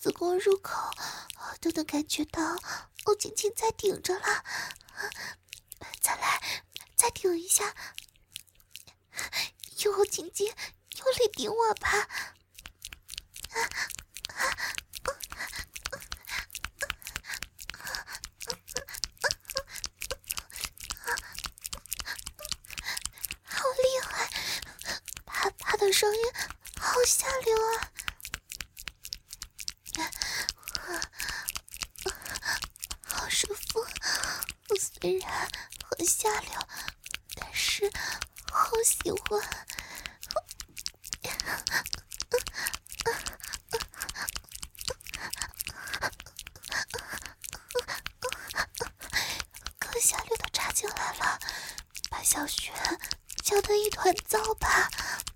子宫入口都能感觉到欧晶晶在顶着了。再来，再顶一下。欧晶晶用力顶我吧。好厉害，他的声音好下流啊。好舒服，虽然很下流，但是好喜欢。更下流的插进来了，把小雪搅得一团糟吧。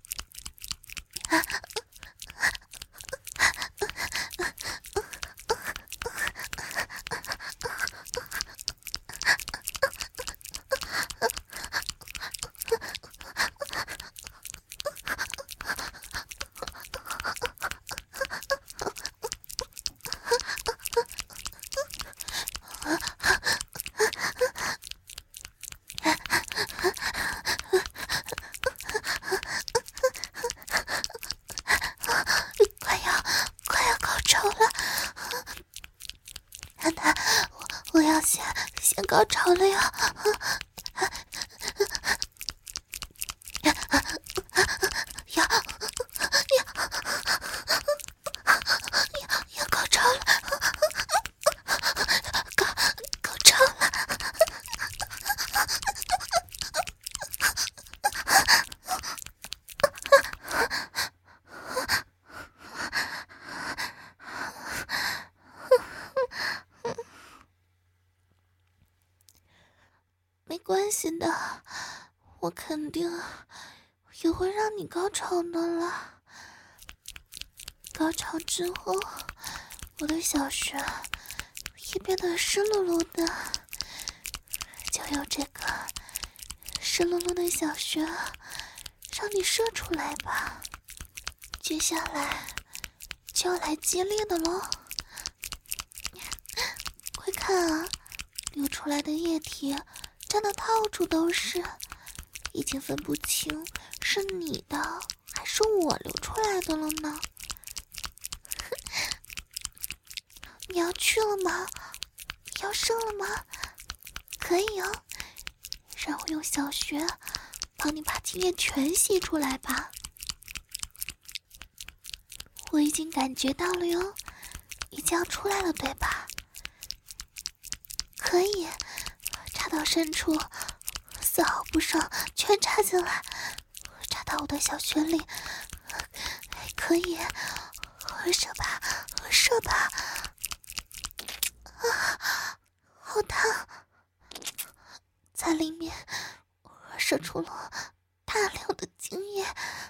快要高潮了，我要先高潮了呀！要高潮了，高潮了！没关系的，我肯定也会让你高潮的啦。高潮之后，我的小穴也变得湿漉漉的，就由这个湿漉漉的小穴让你射出来吧。接下来就要来激烈的咯，快看啊，流出来的液体真的到处都是，已经分不清是你的还是我流出来的了呢。你要去了吗？要射了吗？可以哦，让我用小穴帮你把精液全吸出来吧。我已经感觉到了哟，已经要出来了，对吧？可以，插到深处，丝毫不少，全插进来，插到我的小穴里。可以，射吧，射吧！啊，好烫，在里面射出了大量的精液。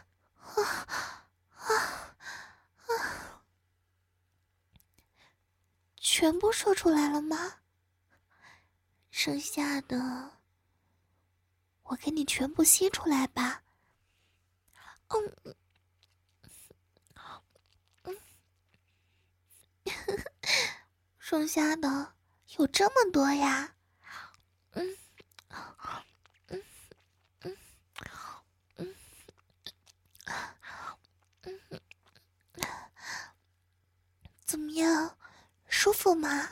全部说出来了吗？剩下的我给你全部吸出来吧。剩下的有这么多呀。怎么样，舒服吗？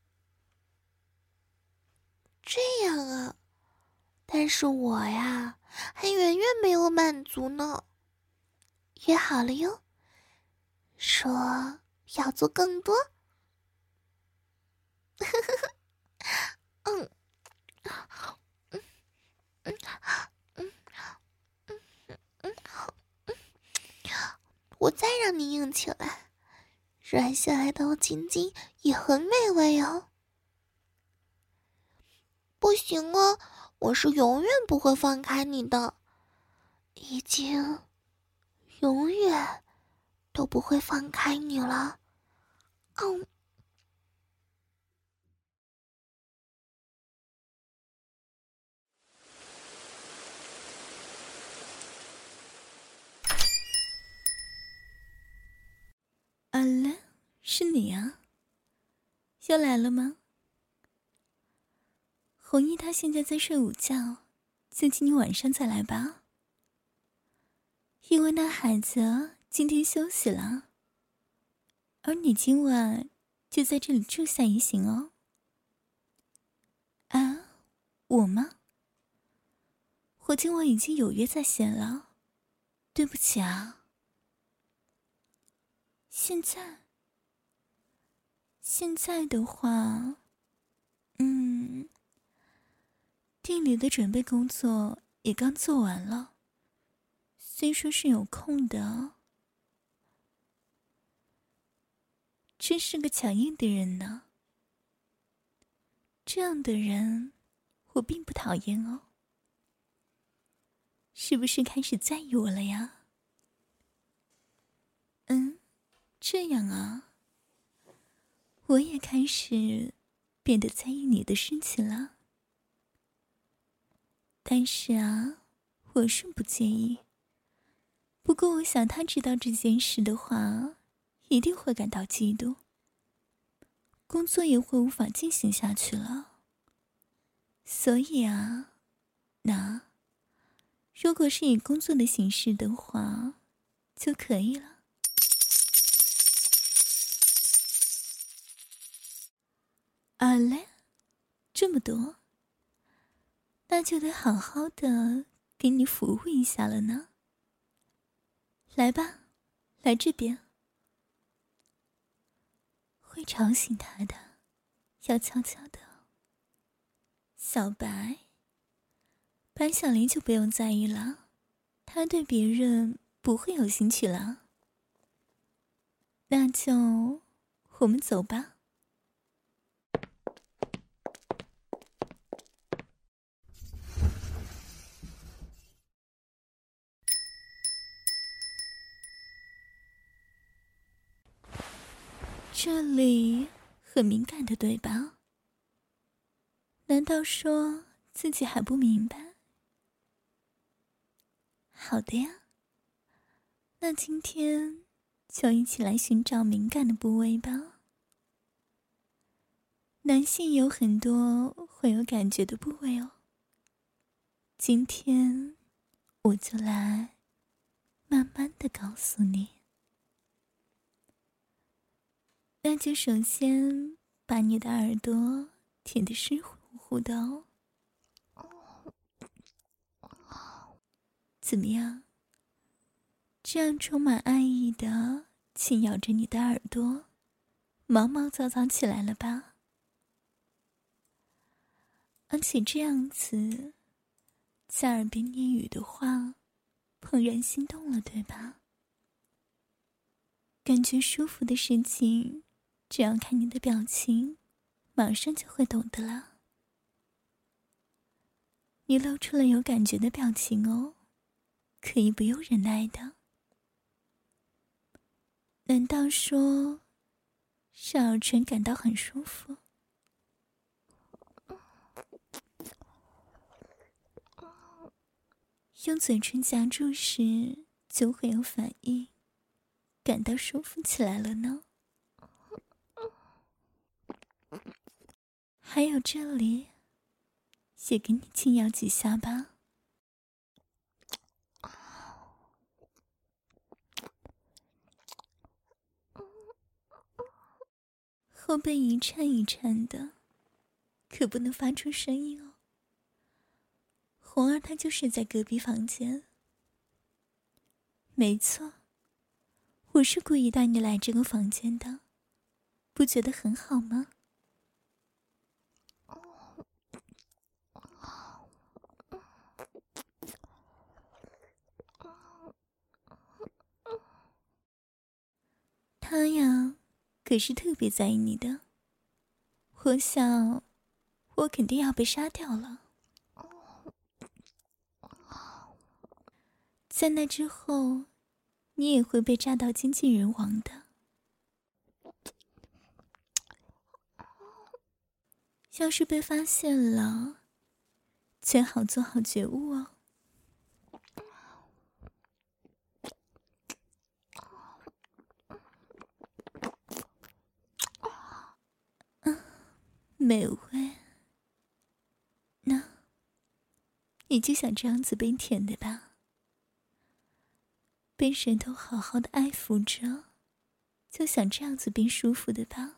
这样啊，但是我呀还远远没有满足呢。约好了哟，说要做更多。我再让你硬起来，软下来的晶晶也很美味哦。不行哦，我是永远不会放开你的，已经永远都不会放开你了。 好了， 是你啊，又来了吗？红衣他现在在睡午觉，就请你晚上再来吧。因为那孩子今天休息了，而你今晚就在这里住下一行哦。啊，我吗？我今晚已经有约在先了，对不起啊。现在的话，店里的准备工作也刚做完了，虽说是有空的。真是个强硬的人呢。这样的人，我并不讨厌哦。是不是开始在意我了呀？这样啊。我也开始变得在意你的事情了。但是啊，我是不介意。不过我想他知道这件事的话，一定会感到嫉妒，工作也会无法进行下去了。所以啊，那如果是以工作的形式的话，就可以了。啊嘞，这么多，那就得好好的给你服务一下了呢。来吧，来这边。会吵醒他的，要悄悄的。小白，白小玲就不用在意了，她对别人不会有兴趣了。那就我们走吧。这里很敏感的，对吧？难道说自己还不明白？好的呀，那今天就一起来寻找敏感的部位吧。男性有很多会有感觉的部位哦。今天我就来慢慢的告诉你。那就首先把你的耳朵舔得湿乎乎的哦。怎么样？这样充满爱意的轻咬着你的耳朵，毛毛躁躁起来了吧？而且这样子，在耳边念语的话，怦然心动了，对吧？感觉舒服的事情，只要看你的表情，马上就会懂的啦。你露出了有感觉的表情哦，可以不用忍耐的。难道说是耳唇感到很舒服？用嘴唇夹住时就会有反应，感到舒服起来了呢？还有这里，也给你轻咬几下吧。后背一颤一颤的，可不能发出声音哦。红儿她就是在隔壁房间。没错，我是故意带你来这个房间的，不觉得很好吗？他呀，可是特别在意你的。我想，我肯定要被杀掉了。在那之后，你也会被炸到精尽人亡的。要是被发现了，最好做好觉悟哦。 美味。那你就想这样子被舔的吧？被舌头好好的爱抚着，就想这样子变舒服的吧？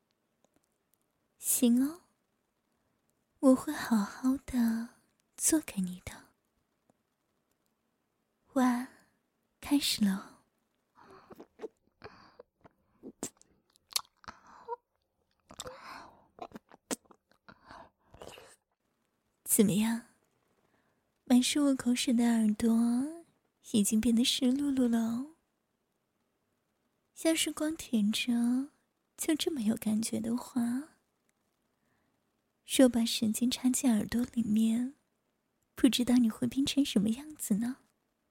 行哦，我会好好的做给你的。哇，开始了。怎么样？满是我口水的耳朵已经变得湿漉漉了哦。要是光舔着就这么有感觉的话，若把神经插进耳朵里面，不知道你会变成什么样子呢？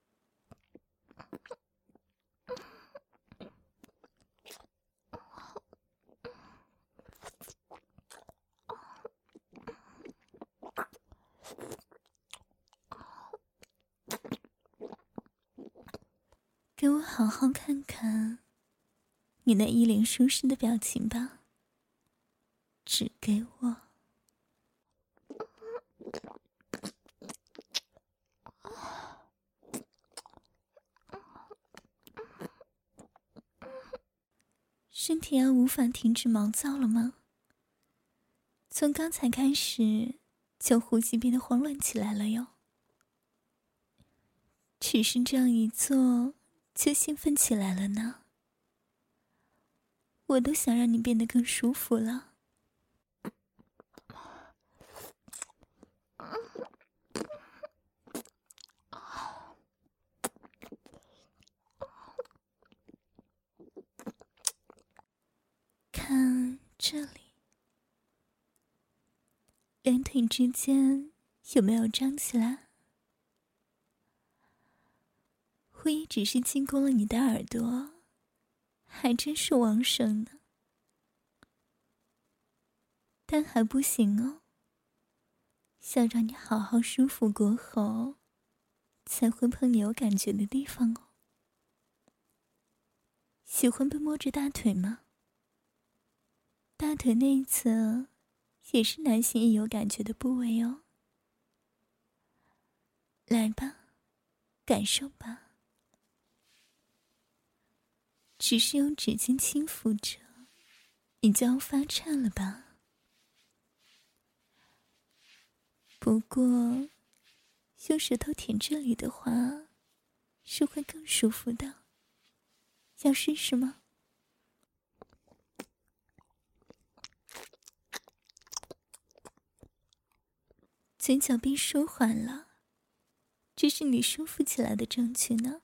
给我好好看看你那一脸舒适的表情吧，指给我。身体要无法停止毛躁了吗？从刚才开始就呼吸变得慌乱起来了哟。只是这样一做就兴奋起来了呢。我都想让你变得更舒服了。看这里，两腿之间有没有张起来？我也只是进攻了你的耳朵，还真是旺盛呢。但还不行哦，想让你好好舒服过后，才会碰你有感觉的地方哦。喜欢被摸着大腿吗？大腿内侧也是男性易有感觉的部位哦。来吧，感受吧。只是用指尖轻抚着，你就要发颤了吧？不过，用舌头舔这里的话，是会更舒服的。要试试吗？嘴角变舒缓了，这是你舒服起来的证据呢。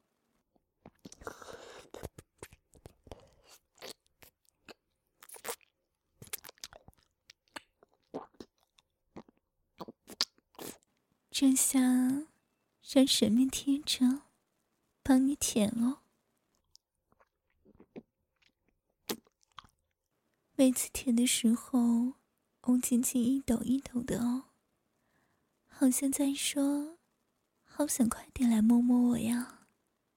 这下让神面贴着，帮你舔哦。每次舔的时候，翁静静一抖一抖的哦，好像在说：“好想快点来摸摸我呀。”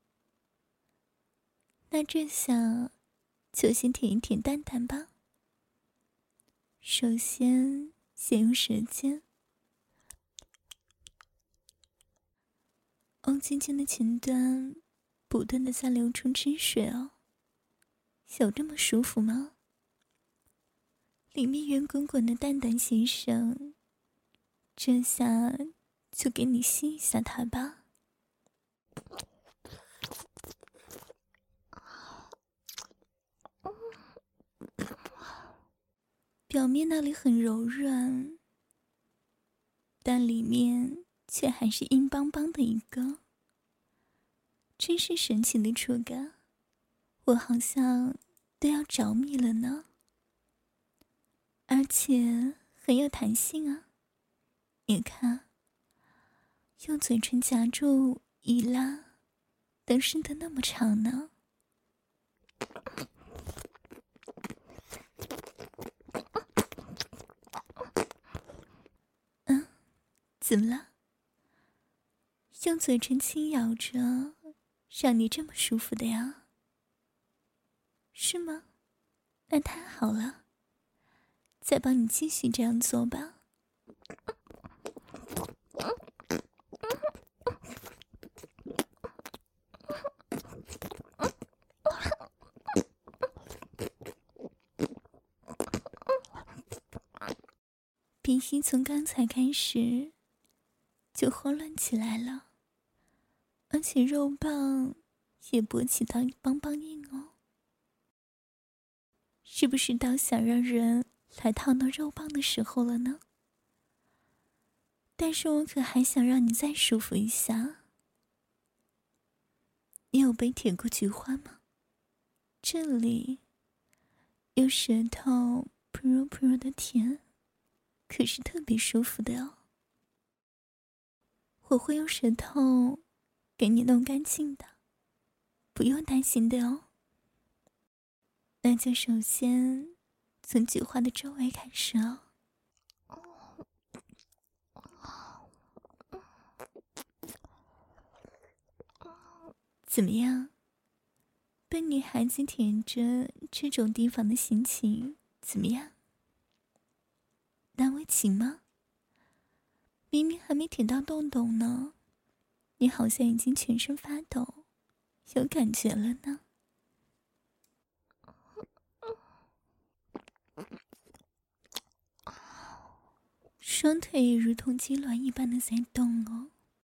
那这下就先舔一舔蛋蛋吧。首先用舌尖，翁静静的前端不断的在流出汁水哦，有这么舒服吗？里面圆滚滚的蛋蛋先生，这下就给你吸一下它吧。表面那里很柔软，但里面却还是硬邦邦的一个，真是神奇的触感，我好像都要着迷了呢。而且很有弹性啊，你看，用嘴唇夹住一拉，能伸得那么长呢。怎么了？用嘴唇轻咬着，让你这么舒服的呀？是吗？那太好了， 再帮你继续这样做吧。鼻息从刚才开始就慌乱起来了，而且肉棒也勃起到邦邦硬哦。是不是到想让人来套到肉棒的时候了呢？但是我可还想让你再舒服一下。你有被舔过菊花吗？这里有舌头扑噜扑噜的舔，可是特别舒服的哦。我会用舌头给你弄干净的，不用担心的哦。那就首先从菊花的周围开始哦。怎么样？被女孩子舔着这种地方的心情怎么样？难为情吗？明明还没舔到洞洞呢，你好像已经全身发抖，有感觉了呢。双腿也如同鸡卵一般的在动哦。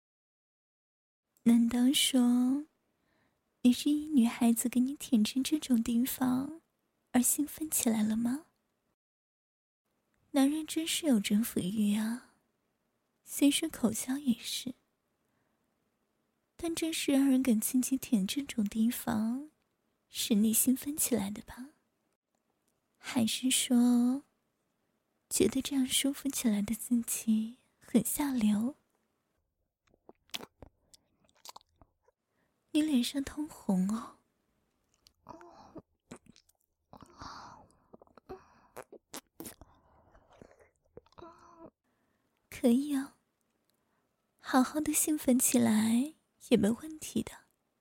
难道说你是因女孩子给你舔成这种地方而兴奋起来了吗？男人真是有征服欲啊，虽说口交也是，但正是让人敢轻轻舔这种地方使你兴奋起来的吧？还是说觉得这样舒服起来的自己很下流？你脸上通红哦。可以哦，好好的兴奋起来也没问题的。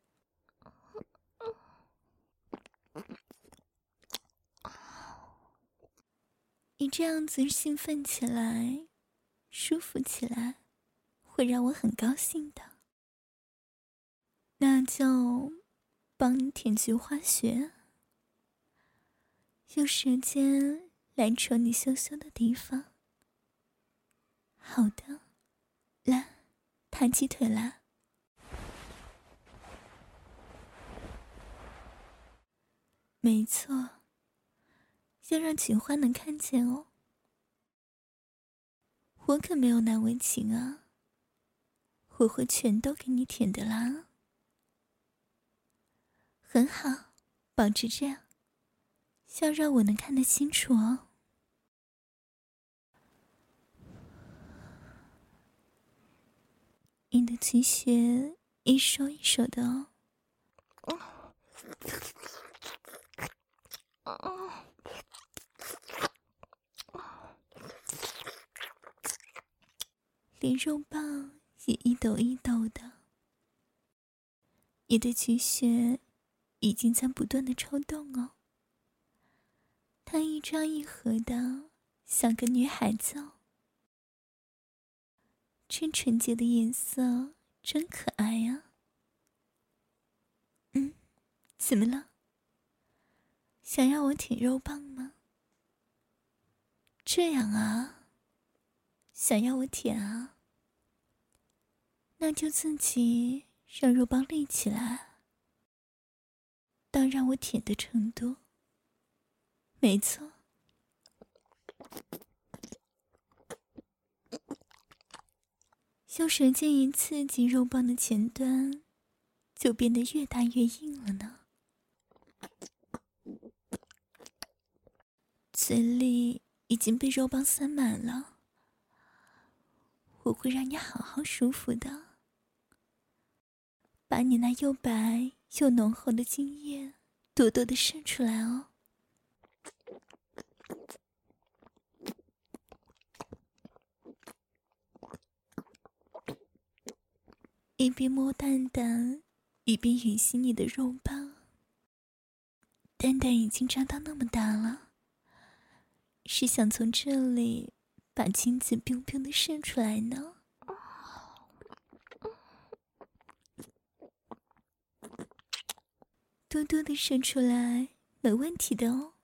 你这样子兴奋起来，舒服起来，会让我很高兴的。那就帮你舔菊花穴，用舌尖来戳你羞羞的地方。好的，来，抬起腿来。没错，要让菊花能看见哦。我可没有难为情啊，我会全都给你舔的啦。很好，保持这样，要让我能看得清楚哦。你的菊穴一收一收的哦。连肉棒也一抖一抖的。你的菊穴已经在不断的抽动哦，它一张一合的，像个女孩子哦。这纯洁的颜色真可爱呀。怎么了？想要我舔肉棒吗？这样啊，想要我舔啊？那就自己让肉棒立起来，到让我舔的程度。没错。用舌尖一刺激肉棒的前端，就变得越大越硬了呢。嘴里已经被肉棒塞满了，我会让你好好舒服的，把你那又白又浓厚的精液朵朵的射出来哦。一边摸蛋蛋，一边吮吸你的肉棒。蛋蛋已经长到那么大了， 是想从这里把精子冰冰的射出来呢？多多的射出来，没问题的哦。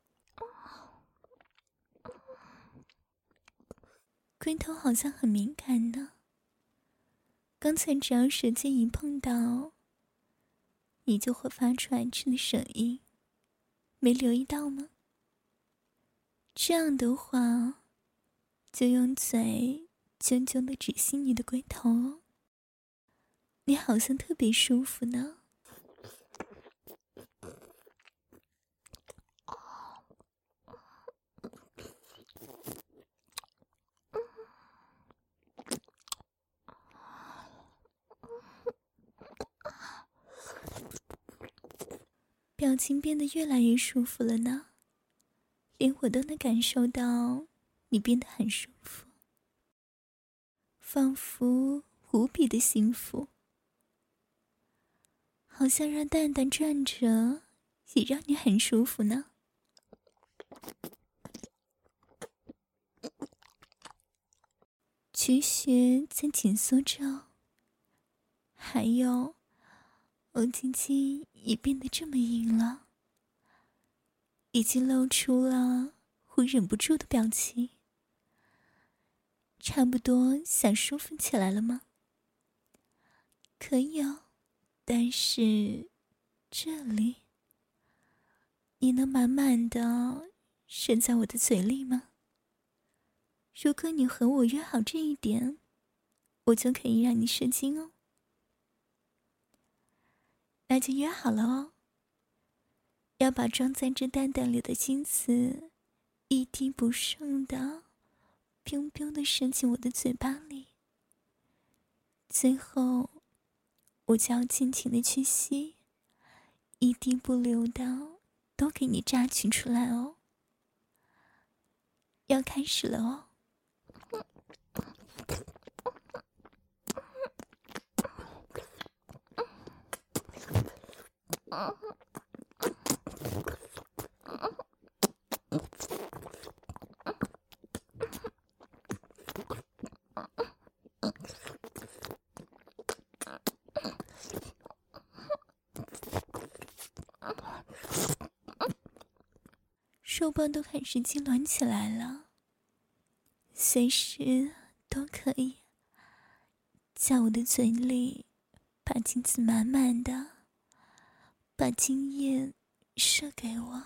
龟头好像很敏感呢，刚才只要舌尖一碰到，你就会发出来吃的声音，没留意到吗？这样的话，就用嘴啾啾的指吸你的龟头哦，你好像特别舒服呢。表情变得越来越舒服了呢，连我都能感受到你变得很舒服，仿佛无比的幸福，好像让蛋蛋转着也让你很舒服呢。菊穴在紧缩着，还有我鸡鸡也变得这么硬了，已经露出了我忍不住的表情，差不多想舒服起来了吗？可以哦，但是这里你能满满的射在我的嘴里吗？如果你和我约好这一点，我就可以让你射精哦。那就约好了哦，要把装在这蛋蛋里的精子一滴不剩的冰冰的射进我的嘴巴里，最后我就要尽情的去吸，一滴不留的都给你榨取出来哦。要开始了哦。手棒都开始痉挛起来了，随时都可以在我的嘴里把精子满满的，把精液射给我。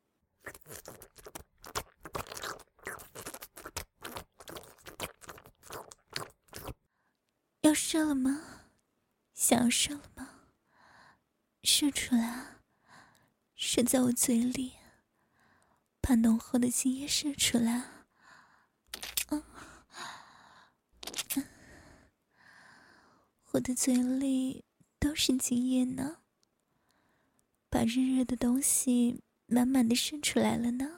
要射了吗？想要射了吗？射出来，射在我嘴里，把浓厚的精液射出来。我的嘴里都是精液呢，把热热的东西满满的射出来了呢。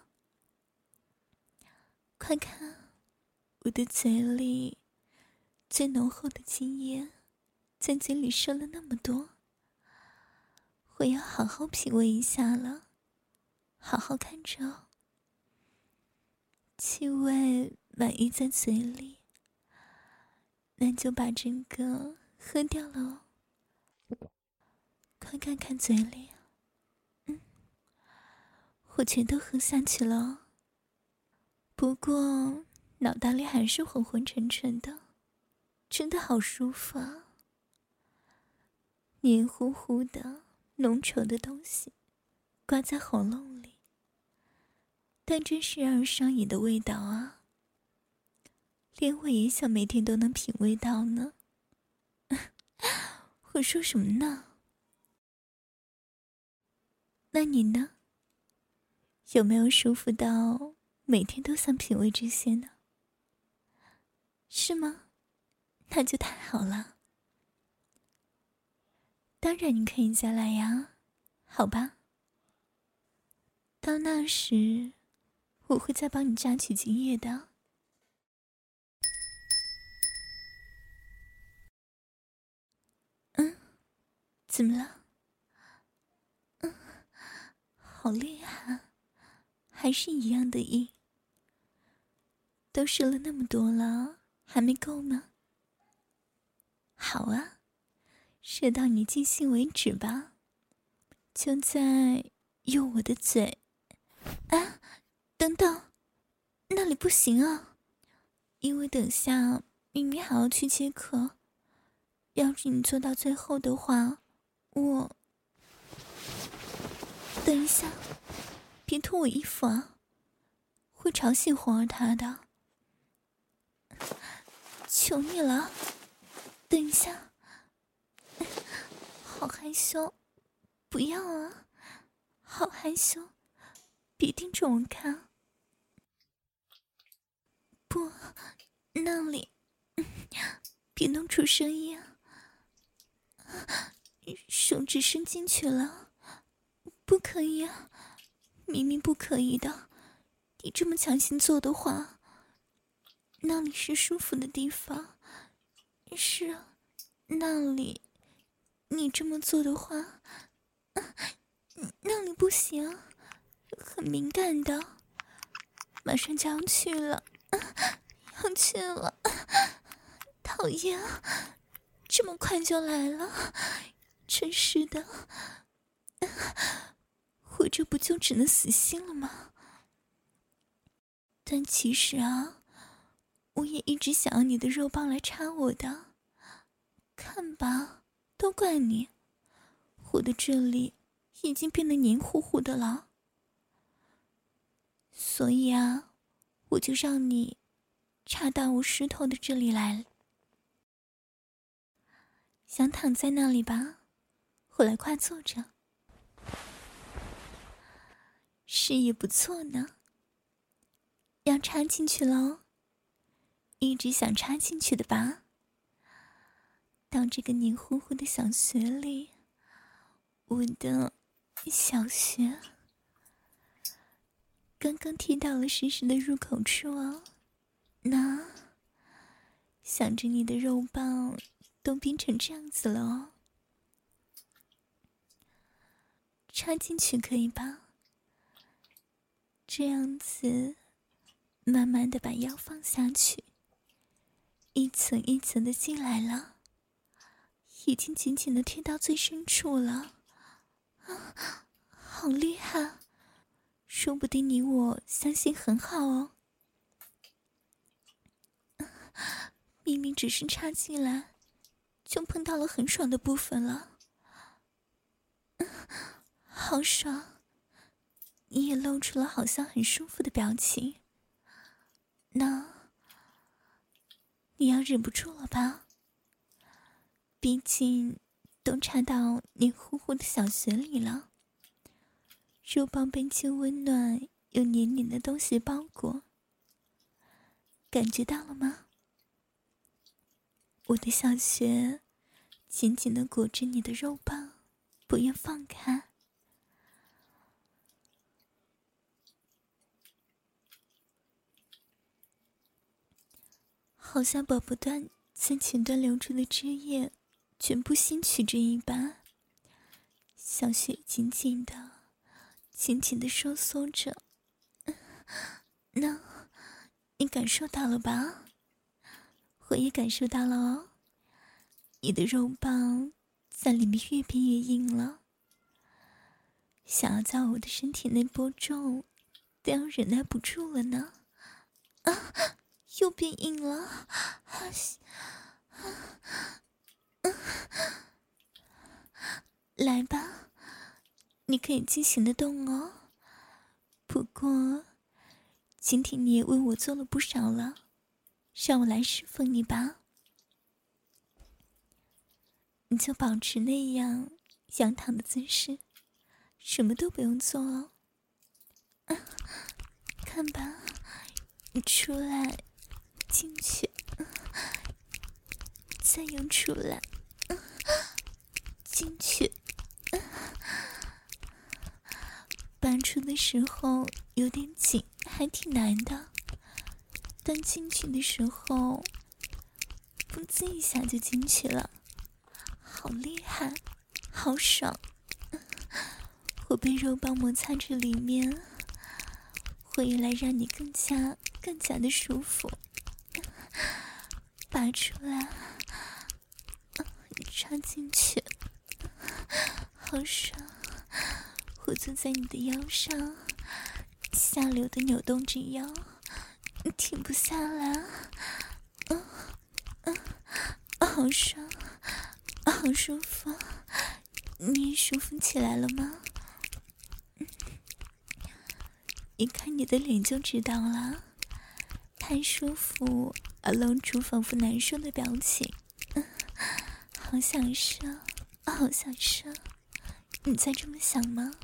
快看，我的嘴里最浓厚的精液在嘴里射了那么多，我要好好品味一下了，好好看着哦。气味满溢在嘴里，那就把整个喝掉了哦。快看看嘴里，我全都喝下去了哦。不过脑袋里还是昏昏沉沉的，真的好舒服啊。黏糊糊的浓稠的东西挂在喉咙里，但真是让人上瘾的味道啊，连我也想每天都能品味到呢。我说什么呢？那你呢？有没有舒服到每天都想品味这些呢？是吗？那就太好了。当然你可以再来呀，好吧？到那时，我会再帮你榨取精液的。怎么了？好厉害，还是一样的硬， 都射了那么多了，还没够吗？好啊，射到你尽兴为止吧。就在用我的嘴。啊，等等，那里不行啊，因为等下明明还要去接客，要是你做到最后的话，我……等一下，别脱我衣服啊，会吵醒皇儿他的。求你了，等一下，好害羞，不要啊，好害羞，别盯着我看。不，那里，别弄出声音啊，手指伸进去了，不可以啊，明明不可以的，你这么强行做的话，那里是舒服的地方，是啊，那里，你这么做的话，那里不行，很敏感的，马上就要去了，要去了，讨厌，这么快就来了，真是的，我这不就只能死心了吗？但其实啊，我也一直想要你的肉棒来插我的，看吧，都怪你，我的这里已经变得黏糊糊的了，所以啊，我就让你插到我石头的这里来。想躺在那里吧，我来快坐着。是也不错呢。要插进去喽，一直想插进去的吧？到这个黏糊糊的小穴里，我的小穴刚刚踢到了实时的入口处哦。那想着你的肉棒都变成这样子了哦，插进去可以吧？这样子慢慢的把腰放下去，一层一层的进来了，已经紧紧的贴到最深处了。啊，好厉害，说不定你我相性很好哦。明明只是插进来，就碰到了很爽的部分了。好爽，你也露出了好像很舒服的表情。那你要忍不住了吧？毕竟都插到黏糊糊的小穴里了，肉棒被轻温暖又黏黏的东西包裹，感觉到了吗？我的小穴紧紧地裹着你的肉棒，不愿放开。好像把不断在前端流出的汁液全部吸取这一般，小穴紧紧的、紧紧的收缩着。那，你感受到了吧？我也感受到了哦。你的肉棒在里面越变越硬了，想要在我的身体内播种，都要忍耐不住了呢。啊，又变硬了。来吧，你可以尽情的动哦。不过，今天你也为我做了不少了，让我来侍奉你吧。你就保持那样仰躺的姿势，什么都不用做哦。看吧，你出来，进去，再用出来，进去。拔出的时候有点紧，还挺难的，但进去的时候，不滋一下就进去了，好厉害，好爽！我被肉棒摩擦着里面，会来让你更加更加的舒服。拔出来，插进去，好爽！我坐在你的腰上，下流的扭动着腰，停不下来。好爽，好舒服。你舒服起来了吗？一看你的脸就知道了，太舒服而露出仿佛难受的表情。好享受，好享受。你在这么想吗？